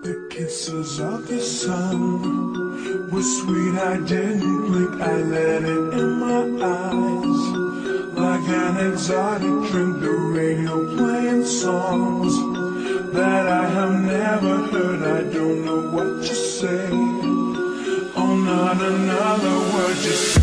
The kisses of the sun were sweet, I didn't blink, I let it in my eyes. Like an exotic drink, the radio playing songs that I have never heard, I don't know what to say. Oh, not another word, just